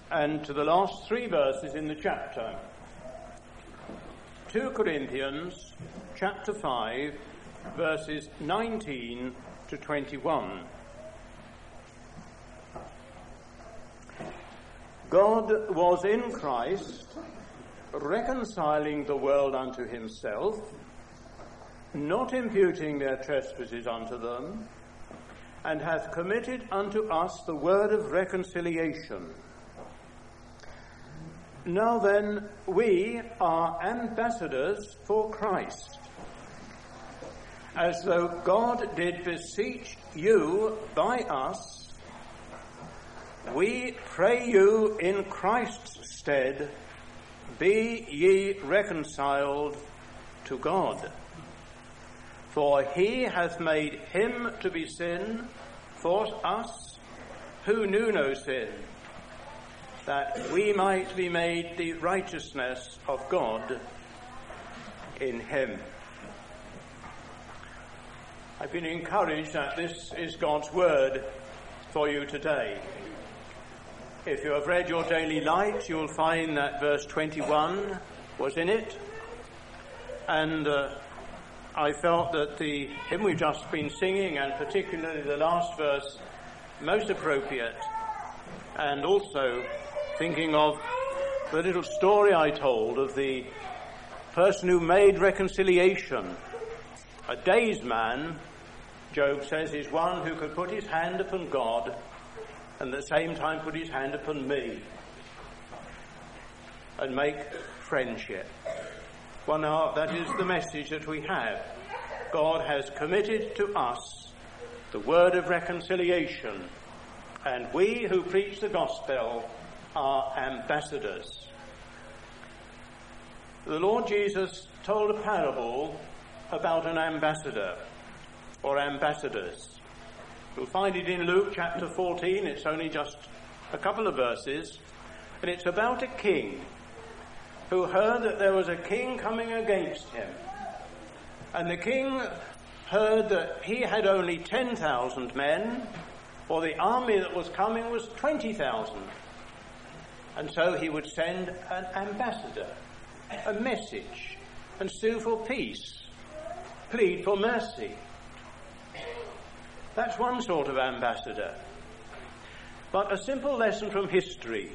and to the last 3 verses in the chapter. 2 Corinthians chapter 5, verses 19 to 21. God was in Christ, reconciling the world unto himself, not imputing their trespasses unto them, and hath committed unto us the word of reconciliation. Now then, we are ambassadors for Christ, as though God did beseech you by us. We pray you in Christ's stead, be ye reconciled to God. For he hath made him to be sin for us who knew no sin, that we might be made the righteousness of God in him. I've been encouraged that this is God's word for you today. If you have read your daily light, you'll find that verse 21 was in it. And I felt that the hymn we've just been singing, and particularly the last verse, most appropriate. And also thinking of the little story I told of the person who made reconciliation. A dazed man, Job says, is one who could put his hand upon God and at the same time put his hand upon me and make friendship. Well, now, that is the message that we have. God has committed to us the word of reconciliation, and we who preach the gospel are ambassadors. The Lord Jesus told a parable about an ambassador or ambassadors. You'll find it in Luke chapter 14. It's only just a couple of verses, and it's about a king who heard that there was a king coming against him. And the king heard that he had only 10,000 men, or the army that was coming was 20,000. And so he would send an ambassador, a message, and sue for peace, plead for mercy. That's one sort of ambassador. But a simple lesson from history.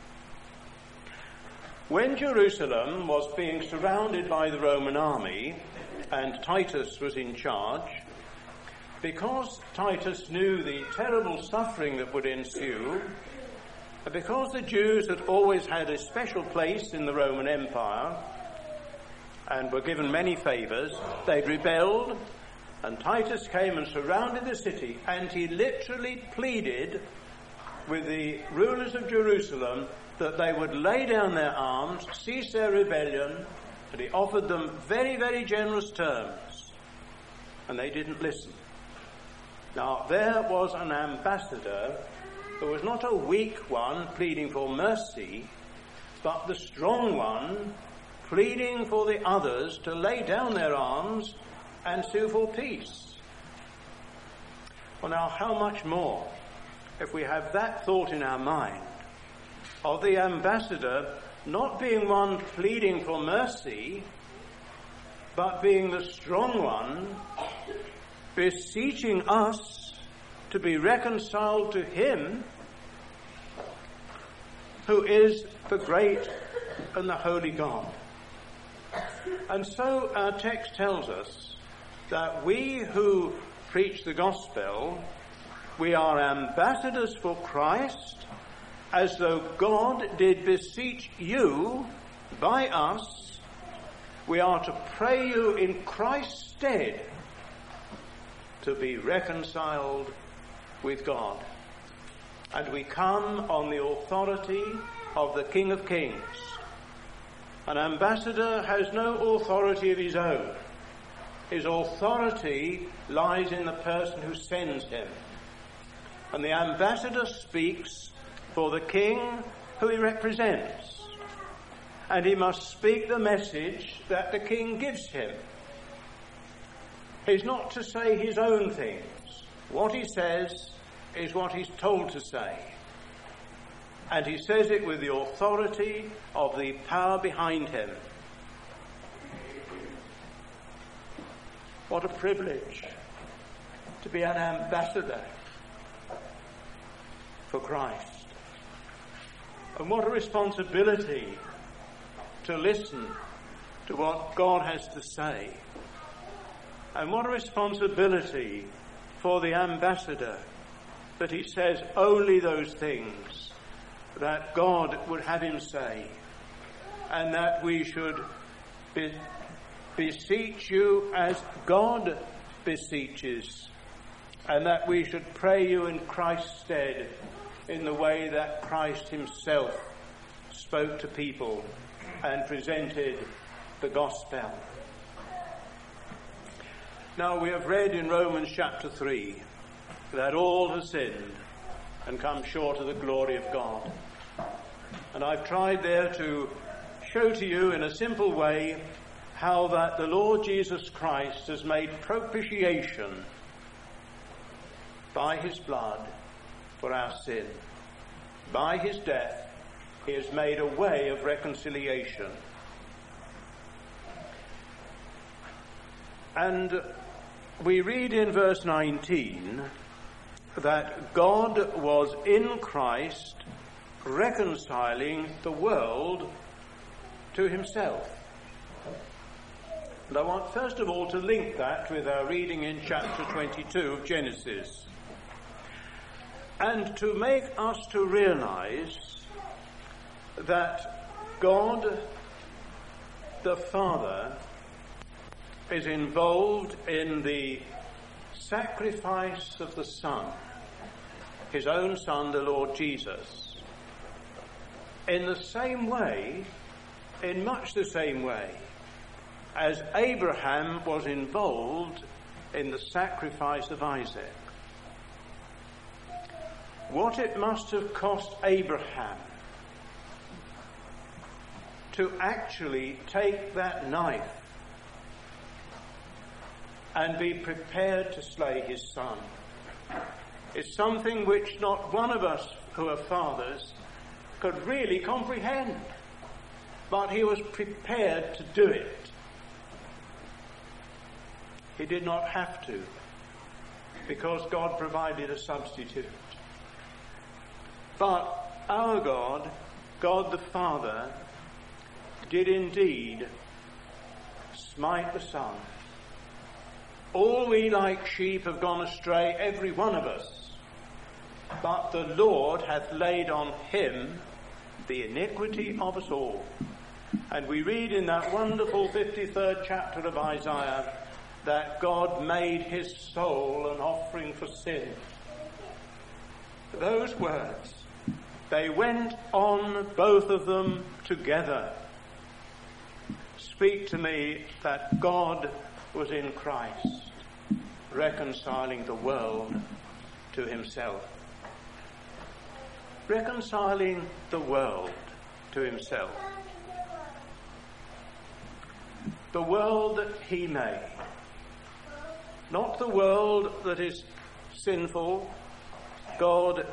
When Jerusalem was being surrounded by the Roman army and Titus was in charge, because Titus knew the terrible suffering that would ensue, and because the Jews had always had a special place in the Roman Empire and were given many favours, they'd rebelled, and Titus came and surrounded the city, and he literally pleaded with the rulers of Jerusalem that they would lay down their arms, cease their rebellion, and he offered them very, very generous terms. And they didn't listen. Now, there was an ambassador who was not a weak one pleading for mercy, but the strong one pleading for the others to lay down their arms and sue for peace. Well, now, how much more if we have that thought in our mind of the ambassador not being one pleading for mercy, but being the strong one, beseeching us to be reconciled to him who is the great and the holy God. And so our text tells us that we who preach the gospel, we are ambassadors for Christ, as though God did beseech you by us. We are to pray you in Christ's stead to be reconciled with God. And we come on the authority of the King of Kings. An ambassador has no authority of his own. His authority lies in the person who sends him. And the ambassador speaks for the king who he represents. And he must speak the message that the king gives him. He's not to say his own things. What he says is what he's told to say. And he says it with the authority of the power behind him. What a privilege to be an ambassador for Christ. And what a responsibility to listen to what God has to say. And what a responsibility for the ambassador that he says only those things that God would have him say, and that we should beseech you as God beseeches, and that we should pray you in Christ's stead in the way that Christ himself spoke to people and presented the gospel. Now, we have read in Romans chapter 3 that all have sinned and come short of the glory of God. And I've tried there to show to you in a simple way how that the Lord Jesus Christ has made propitiation by his blood for our sin. By his death, he has made a way of reconciliation. And we read in verse 19 that God was in Christ reconciling the world to himself. And I want first of all to link that with our reading in chapter 22 of Genesis, and to make us to realize that God the Father is involved in the sacrifice of the Son, his own Son, the Lord Jesus, in the same way, in much the same way, as Abraham was involved in the sacrifice of Isaac. What it must have cost Abraham to actually take that knife and be prepared to slay his son is something which not one of us who are fathers could really comprehend. But he was prepared to do it. He did not have to, because God provided a substitute. But our God, God the Father, did indeed smite the Son. All we like sheep have gone astray, every one of us. But the Lord hath laid on him the iniquity of us all. And we read in that wonderful 53rd chapter of Isaiah that God made his soul an offering for sin. Those words, they went on, both of them together, speak to me that God was in Christ, reconciling the world to himself. Reconciling the world to himself. The world that he made. Not the world that is sinful. God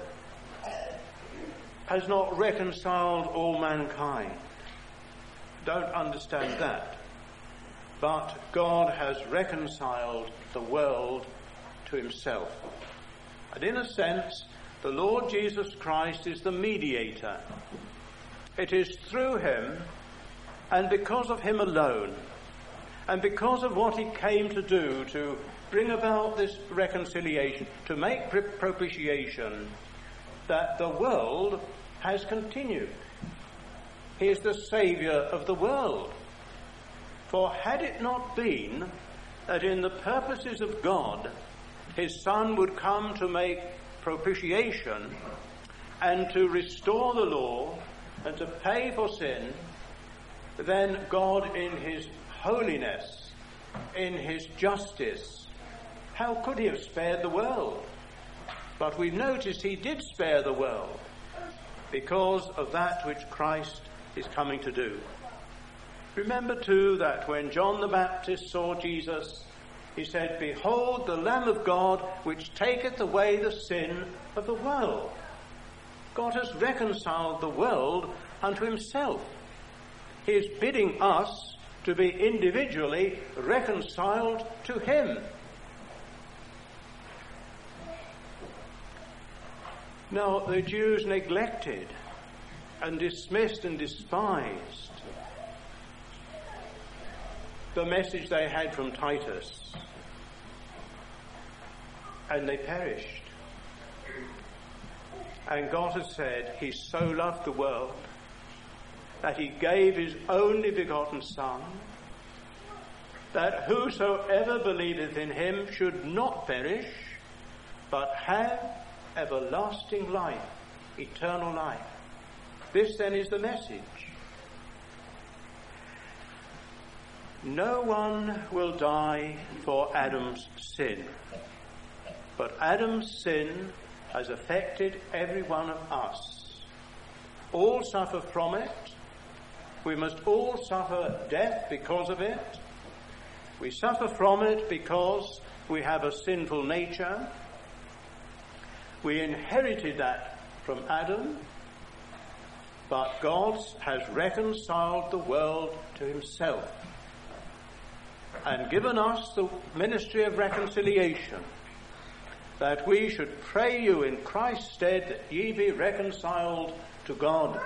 has not reconciled all mankind. Don't understand that. But God has reconciled the world to himself. And in a sense, the Lord Jesus Christ is the mediator. It is through him and because of him alone, and because of what he came to do to bring about this reconciliation, to make propitiation, that the world has continued. He is the Saviour of the world. For had it not been that in the purposes of God, his Son would come to make propitiation and to restore the law and to pay for sin, then God in his holiness, in his justice, how could he have spared the world? But we've noticed he did spare the world because of that which Christ is coming to do. Remember too that when John the Baptist saw Jesus, he said, "Behold the Lamb of God which taketh away the sin of the world." God has reconciled the world unto himself. He is bidding us to be individually reconciled to him. Now, the Jews neglected and dismissed and despised the message they had from Titus, and they perished. And God has said he so loved the world that he gave his only begotten Son, that whosoever believeth in him should not perish, but have everlasting life, eternal life. This then is the message. No one will die for Adam's sin, but Adam's sin has affected every one of us. All suffer from it. We must all suffer death because of it. We suffer from it because we have a sinful nature. We inherited that from Adam, but God has reconciled the world to himself and given us the ministry of reconciliation, that we should pray you in Christ's stead that ye be reconciled to God.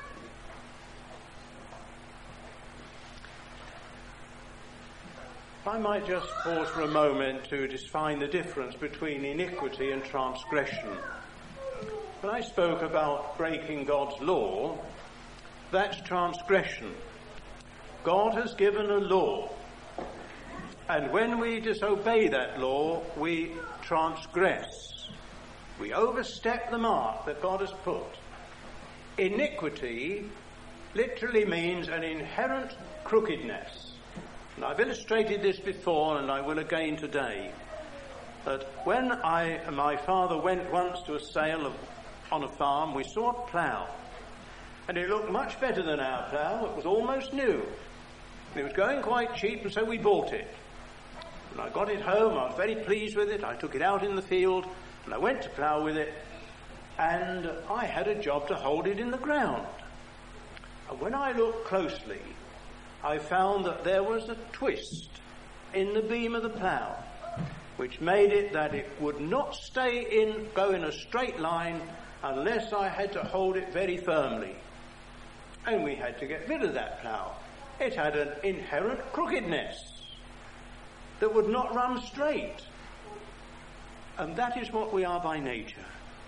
I might just pause for a moment to define the difference between iniquity and transgression. When I spoke about breaking God's law, that's transgression. God has given a law, and when we disobey that law, we transgress. We overstep the mark that God has put. Iniquity literally means an inherent crookedness. And I've illustrated this before, and I will again today, that when my father went once to a sale on a farm, we saw a plough, and it looked much better than our plough. It was almost new. It was going quite cheap, and so we bought it. When I got it home, I was very pleased with it. I took it out in the field, and I went to plough with it, and I had a job to hold it in the ground. And when I looked closely, I found that there was a twist in the beam of the plough, which made it that it would not go in a straight line unless I had to hold it very firmly. And we had to get rid of that plough. It had an inherent crookedness that would not run straight. And that is what we are by nature.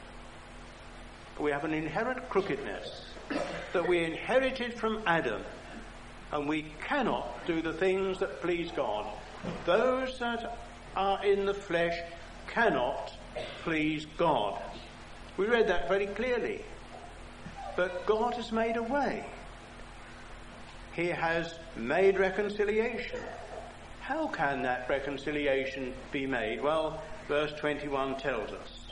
We have an inherent crookedness that we inherited from Adam. And we cannot do the things that please God. Those that are in the flesh cannot please God. We read that very clearly. But God has made a way. He has made reconciliation. How can that reconciliation be made? Well, verse 21 tells us.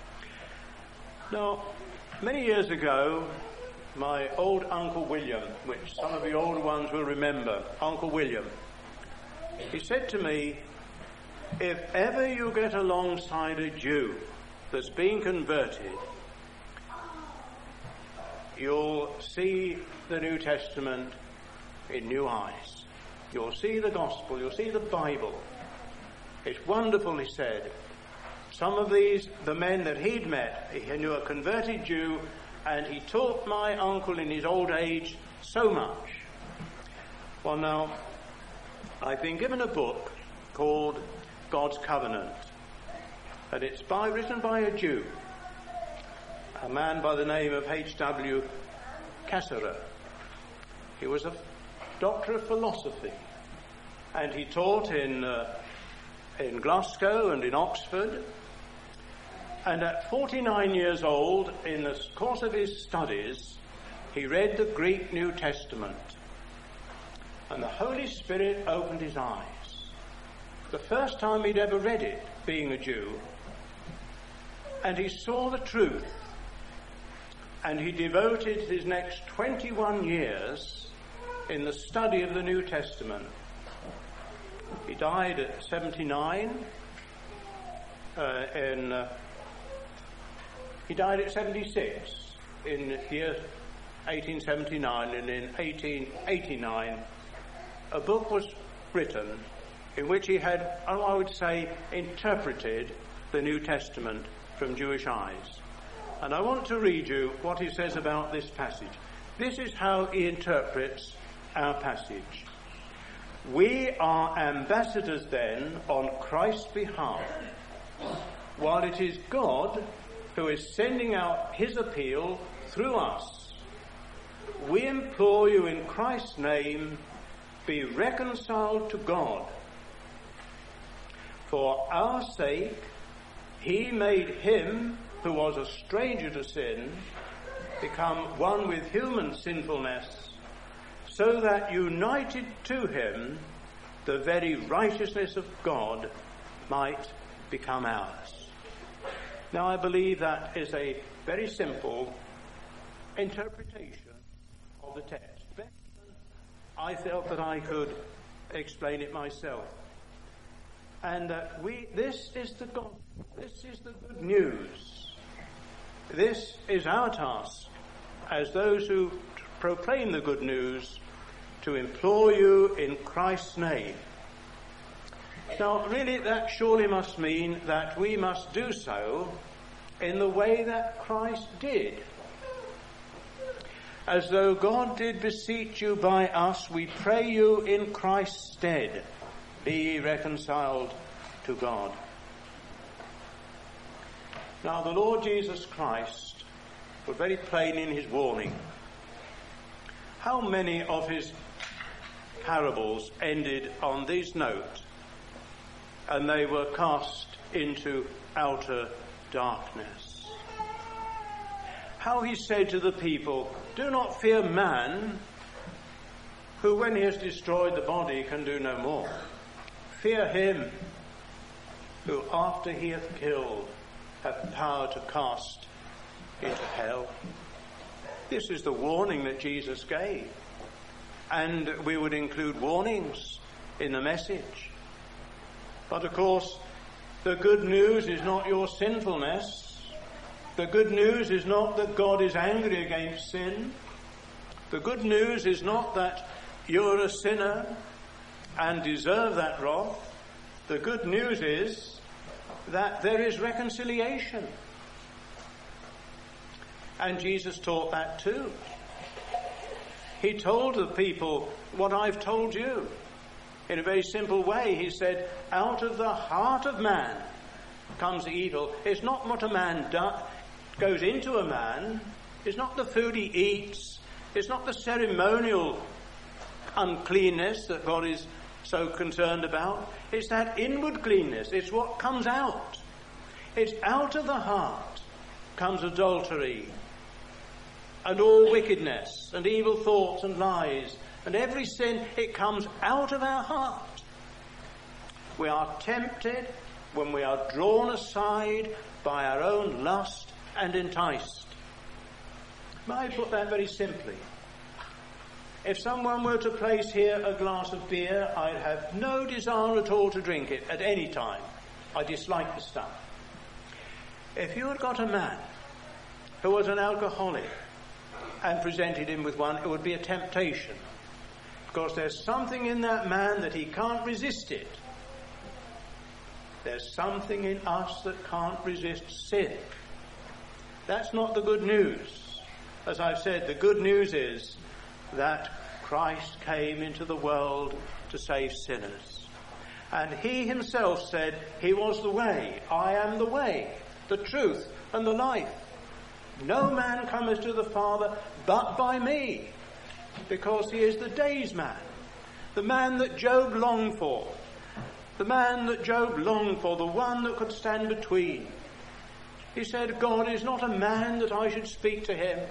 Now, many years ago, my old Uncle William, which some of the older ones will remember, Uncle William, he said to me, if ever you get alongside a Jew that's been converted, you'll see the New Testament in new eyes. You'll see the gospel, you'll see the Bible. It's wonderful, he said. Some of the men that he'd met, he knew a converted Jew, and he taught my uncle in his old age so much. Well, now, I've been given a book called God's Covenant, and it's written by a Jew, a man by the name of H.W. Cassara. He was a doctor of philosophy, and he taught in Glasgow and in Oxford. And at 49 years old, in the course of his studies, he read the Greek New Testament. And the Holy Spirit opened his eyes. The first time he'd ever read it, being a Jew. And he saw the truth. And he devoted his next 21 years in the study of the New Testament. He died at 79. He died at 76. in the year 1879, and in 1889 a book was written in which he had, I would say, interpreted the New Testament from Jewish eyes. And I want to read you what he says about this passage. This is how he interprets our passage. We are ambassadors then on Christ's behalf, while it is God who is sending out his appeal through us. We implore you in Christ's name, be reconciled to God. For our sake, he made him who was a stranger to sin become one with human sinfulness, so that united to him, the very righteousness of God might become ours. Now, I believe that is a very simple interpretation of the text. I felt that I could explain it myself. And this is the gospel. This is the good news. This is our task as those who proclaim the good news, to implore you in Christ's name. Now, really, that surely must mean that we must do so in the way that Christ did. As though God did beseech you by us, we pray you in Christ's stead, be ye reconciled to God. Now, the Lord Jesus Christ was very plain in his warning. How many of his parables ended on this note, and they were cast into outer darkness? How he said to the people, do not fear man, who when he has destroyed the body can do no more. Fear him who after he hath killed hath power to cast into hell. This is the warning that Jesus gave. And we would include warnings in the message. But of course, the good news is not your sinfulness. The good news is not that God is angry against sin. The good news is not that you're a sinner and deserve that wrath. The good news is that there is reconciliation. And Jesus taught that too. He told the people what I've told you in a very simple way. He said, out of the heart of man comes evil. It's not what a man goes into a man. It's not the food he eats. It's not the ceremonial uncleanness that God is so concerned about. It's that inward cleanness. It's what comes out. It's out of the heart comes adultery and all wickedness and evil thoughts and lies and every sin. It comes out of our heart. We are tempted when we are drawn aside by our own lust and enticed. May I put that very simply? If someone were to place here a glass of beer, I'd have no desire at all to drink it at any time. I dislike the stuff. If you had got a man who was an alcoholic and presented him with one, it would be a temptation. Because there's something in that man that he can't resist it. There's something in us that can't resist sin. That's not the good news. As I've said, the good news is that Christ came into the world to save sinners. And he himself said he was the way. I am the way, the truth, and the life. No man cometh to the Father but by me, because he is the days man, the man that Job longed for, the man that Job longed for, the one that could stand between. He said, God is not a man that I should speak to him.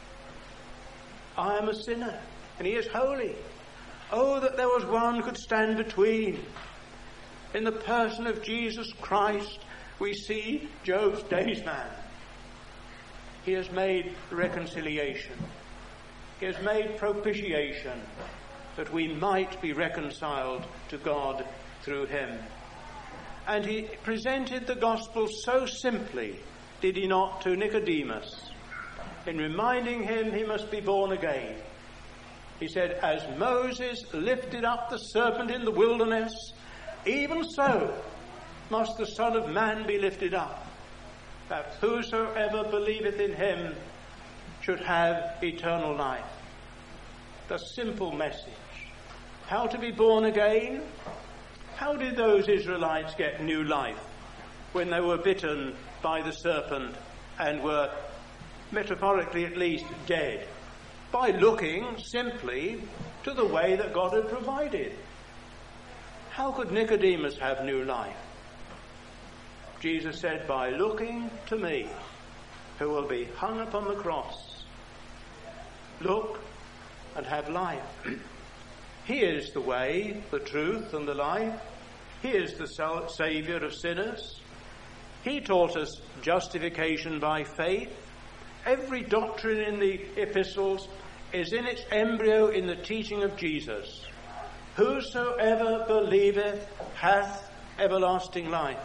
I am a sinner, and he is holy. Oh, that there was one could stand between. In the person of Jesus Christ, we see Job's days man. He has made reconciliation. He has made propitiation that we might be reconciled to God through him. And he presented the gospel so simply, did he not, to Nicodemus? in reminding him he must be born again. He said, as Moses lifted up the serpent in the wilderness, even so must the Son of Man be lifted up, that whosoever believeth in him should have eternal life. The simple message. How to be born again? How did those Israelites get new life when they were bitten by the serpent and were, metaphorically at least, dead? By looking simply to the way that God had provided. How could Nicodemus have new life? Jesus said, by looking to me, who will be hung upon the cross. Look and have life. He is the way, the truth, and the life. He is the Saviour of sinners. He taught us justification by faith. Every doctrine in the epistles is in its embryo in the teaching of Jesus. Whosoever believeth hath everlasting life.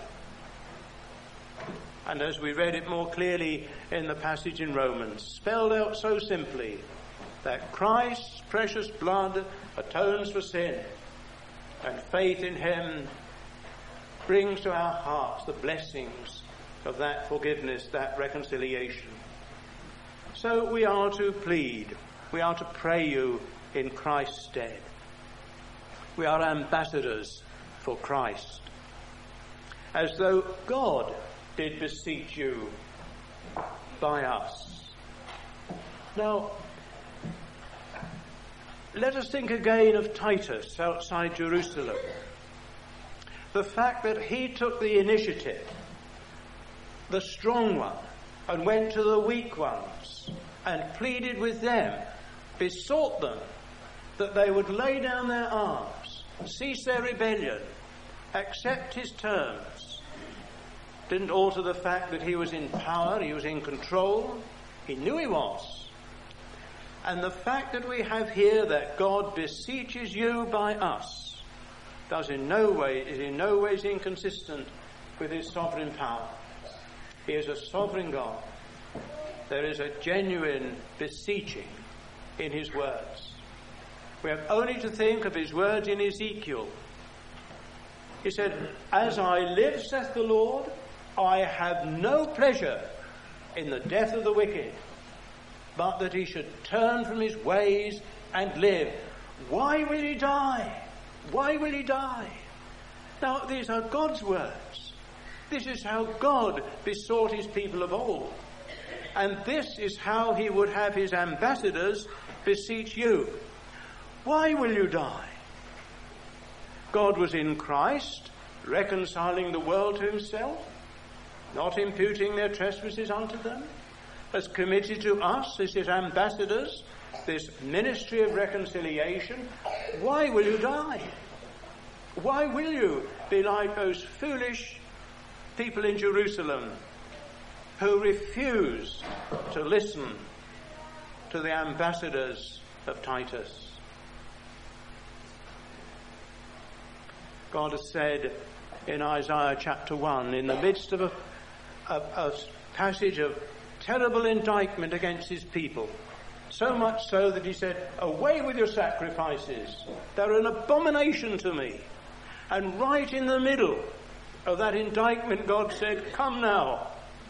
And as we read it more clearly in the passage in Romans, spelled out so simply, that Christ's precious blood atones for sin, and faith in him brings to our hearts the blessings of that forgiveness, that reconciliation. So we are to plead, we are to pray you in Christ's stead. We are ambassadors for Christ, as though God did beseech you by us. Now, let us think again of Titus outside Jerusalem. The fact that he took the initiative, the strong one, and went to the weak ones and pleaded with them, besought them that they would lay down their arms, cease their rebellion, accept his terms, didn't alter the fact that he was in power, he was in control, he knew he was. And the fact that we have here that God beseeches you by us is in no ways inconsistent with his sovereign power. He is a sovereign God. There is a genuine beseeching in his words. We have only to think of his words in Ezekiel. He said, as I live, saith the Lord, I have no pleasure in the death of the wicked, but that he should turn from his ways and live. Why will he die? Why will he die? Now, these are God's words. This is how God besought his people of old. And this is how he would have his ambassadors beseech you. Why will you die? God was in Christ, reconciling the world to himself, not imputing their trespasses unto them, has committed to us as his ambassadors this ministry of reconciliation. Why will you die? Why will you be like those foolish people in Jerusalem who refuse to listen to the ambassadors of Titus? God has said in Isaiah chapter 1, in the midst of a passage of terrible indictment against his people, so much so that he said, away with your sacrifices, they're an abomination to me. And right in the middle of that indictment, God said, come now,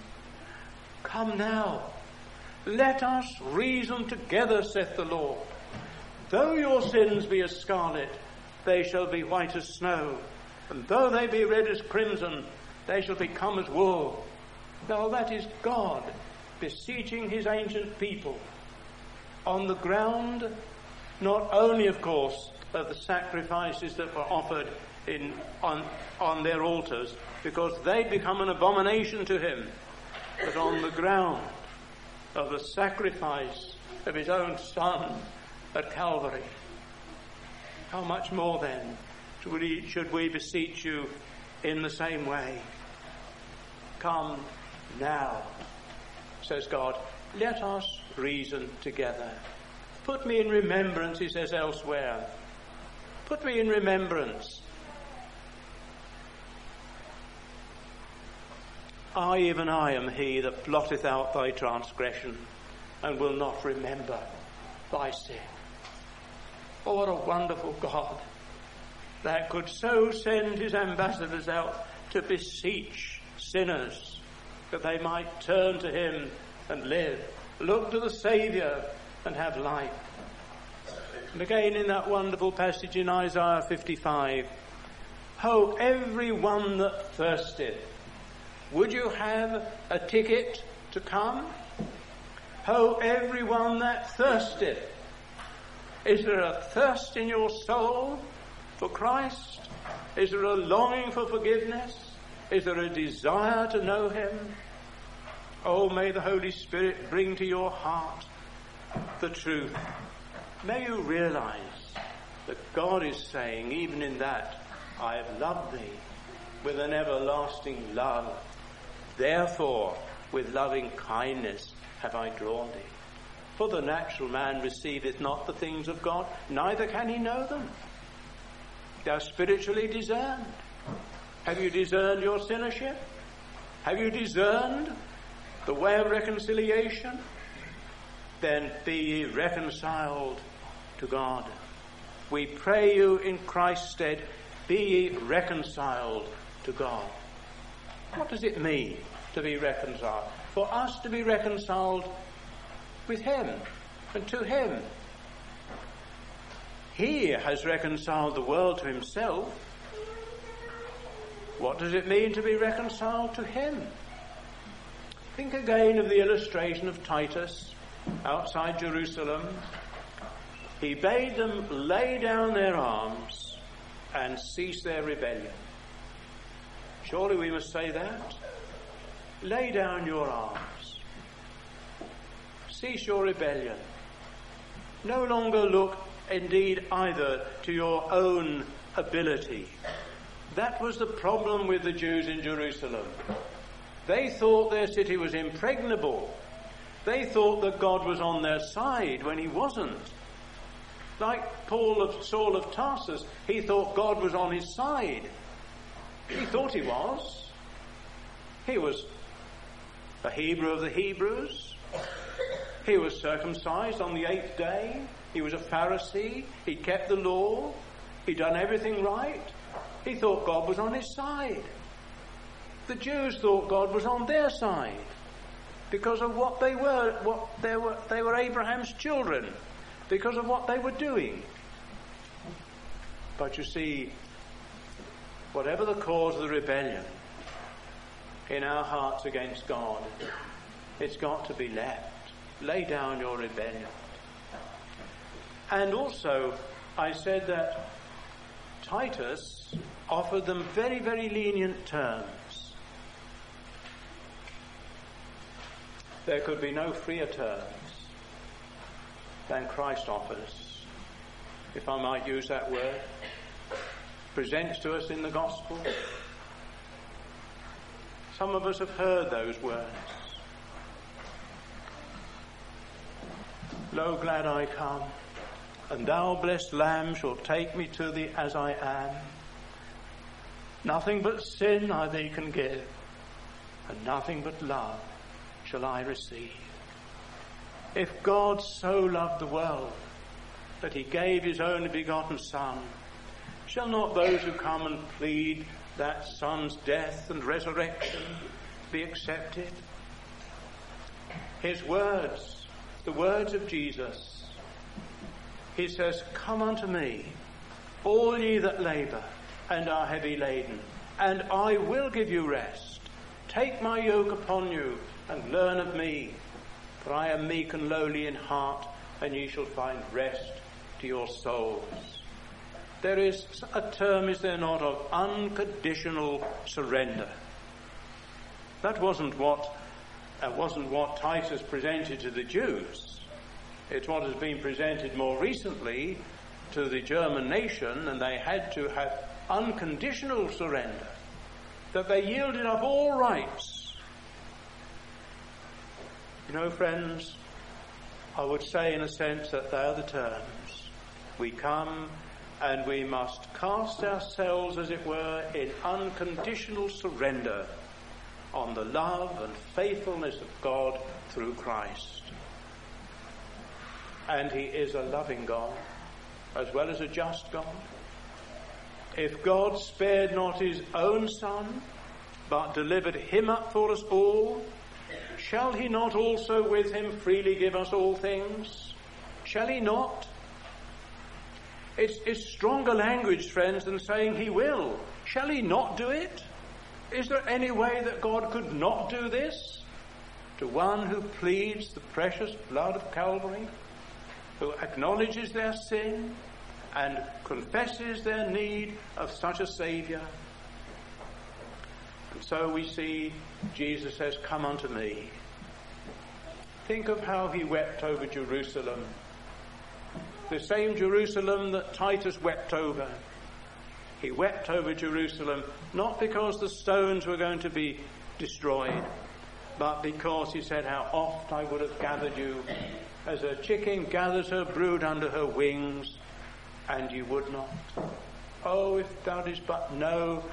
let us reason together, saith the Lord. Though your sins be as scarlet, they shall be white as snow, and though they be red as crimson, they shall become as wool. Now that is God beseeching his ancient people on the ground, not only, of course, of the sacrifices that were offered on their altars, because they become an abomination to him, but on the ground of the sacrifice of his own Son at Calvary. How much more then should we beseech you in the same way? Come now, says God, let us reason together. Put me in remembrance, he says elsewhere. Put me in remembrance. Even I am he that blotteth out thy transgression and will not remember thy sin. Oh, what a wonderful God that could so send his ambassadors out to beseech sinners that they might turn to him and live, look to the Saviour and have life. And again in that wonderful passage in Isaiah 55, "Ho, every one that thirsteth, would you have a ticket to come? Ho, every one that thirsteth." Is there a thirst in your soul for Christ? Is there a longing for forgiveness? Is there a desire to know him? Oh, may the Holy Spirit bring to your heart the truth. May you realize that God is saying, even in that, "I have loved thee with an everlasting love. Therefore, with loving kindness have I drawn thee." For the natural man receiveth not the things of God, neither can he know them. They are spiritually discerned. Have you discerned your sinnership? Have you discerned the way of reconciliation? Then be ye reconciled to God. We pray you in Christ's stead, be ye reconciled to God. What does it mean to be reconciled? For us to be reconciled with him and to him. He has reconciled the world to himself. What does it mean to be reconciled to him? Think again of the illustration of Titus outside Jerusalem. He bade them lay down their arms and cease their rebellion. Surely we must say that. Lay down your arms. Cease your rebellion. No longer look indeed either to your own ability. That was the problem with the Jews in Jerusalem. They thought their city was impregnable. They thought that God was on their side when he wasn't. Like Saul of Tarsus, he thought God was on his side. He thought he was. He was a Hebrew of the Hebrews. He was circumcised on the 8th day. He was a Pharisee. He kept the law. He'd done everything right. He thought God was on his side. The Jews thought God was on their side because of what they were. They were Abraham's children because of what they were doing. But you see, whatever the cause of the rebellion in our hearts against God, it's got to be left. Lay down your rebellion. And also, I said that Titus offered them very, very lenient terms. There could be no freer terms than Christ offers, if I might use that word, presents to us in the gospel. Some of us have heard those words. Lo, glad I come, and thou, blessed Lamb, shalt take me to thee as I am. Nothing but sin I thee can give, and nothing but love shall I receive. If God so loved the world that he gave his only begotten Son, shall not those who come and plead that Son's death and resurrection be accepted? His words, the words of Jesus, he says, "Come unto me, all ye that labour and are heavy laden, and I will give you rest. Take my yoke upon you and learn of me, for I am meek and lowly in heart, and ye shall find rest to your souls." There is a term, is there not, of unconditional surrender. That wasn't what Titus presented to the Jews. It's what has been presented more recently to the German nation, and they had to have unconditional surrender, that they yielded up all rights. You know, friends, I would say in a sense that they are the terms. We come and we must cast ourselves, as it were, in unconditional surrender on the love and faithfulness of God through Christ. and he is a loving God as well as a just God. If God spared not his own Son, but delivered him up for us all, shall he not also with him freely give us all things? Shall he not? It's stronger language, friends, than saying he will. Shall he not do it? Is there any way that God could not do this? To one who pleads the precious blood of Calvary, who acknowledges their sin and confesses their need of such a Saviour. And so we see Jesus says, "Come unto me." Think of how he wept over Jerusalem. The same Jerusalem that Titus wept over. He wept over Jerusalem not because the stones were going to be destroyed, but because he said, "How oft I would have gathered you as a chicken gathers her brood under her wings, and you would not. Oh, if thou didst but know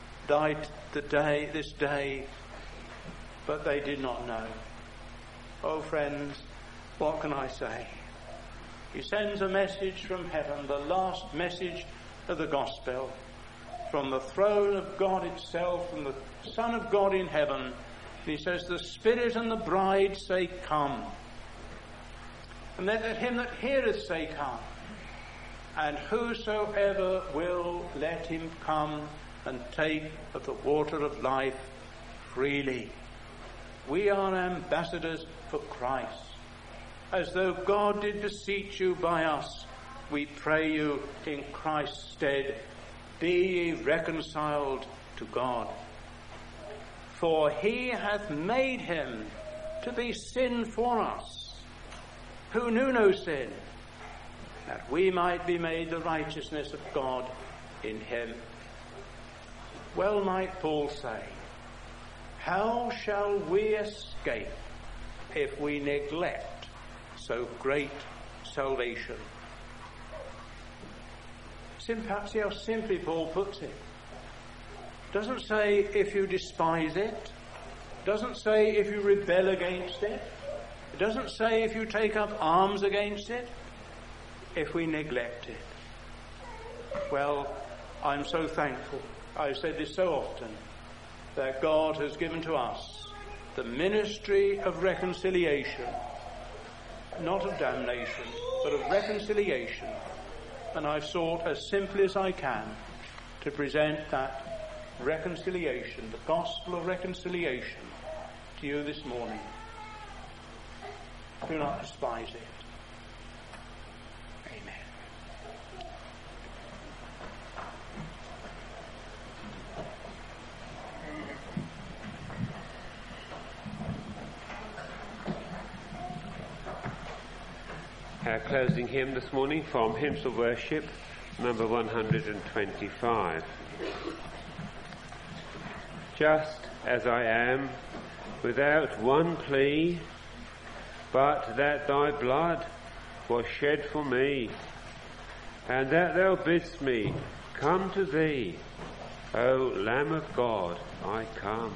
this day," but they did not know. Oh, friends, what can I say? He sends a message from heaven, the last message of the gospel, from the throne of God itself, from the Son of God in heaven. And he says, "The Spirit and the bride say, Come. And let him that heareth say, Come. And whosoever will, let him come and take of the water of life freely." We are ambassadors for Christ. As though God did beseech you by us, we pray you in Christ's stead, be ye reconciled to God. For he hath made him to be sin for us, who knew no sin, that we might be made the righteousness of God in him. Well might Paul say, how shall we escape if we neglect so great salvation? See how simply Paul puts it. Doesn't say if you despise it. Doesn't say if you rebel against it. It doesn't say if you take up arms against it. If we neglect it. Well, I'm so thankful. I've said this so often, that God has given to us the ministry of reconciliation, not of damnation, but of reconciliation. And I've sought as simply as I can to present that reconciliation, the gospel of reconciliation, to you this morning. Do not despise it. Our closing hymn this morning from Hymns of Worship, number 125. Just as I am, without one plea, but that thy blood was shed for me, and that thou bidst me come to thee, O Lamb of God, I come.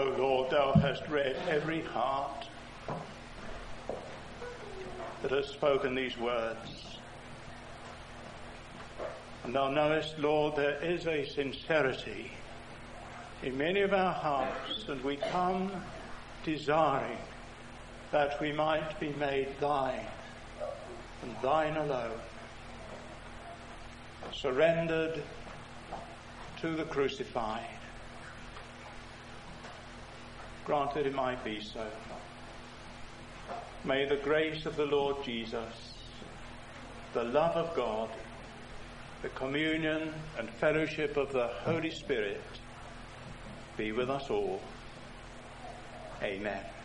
O Lord, thou hast read every heart that has spoken these words. And thou knowest, Lord, there is a sincerity in many of our hearts, and we come desiring that we might be made thine and thine alone, surrendered to the crucified. Grant that it might be so. May the grace of the Lord Jesus, the love of God, the communion and fellowship of the Holy Spirit be with us all. Amen.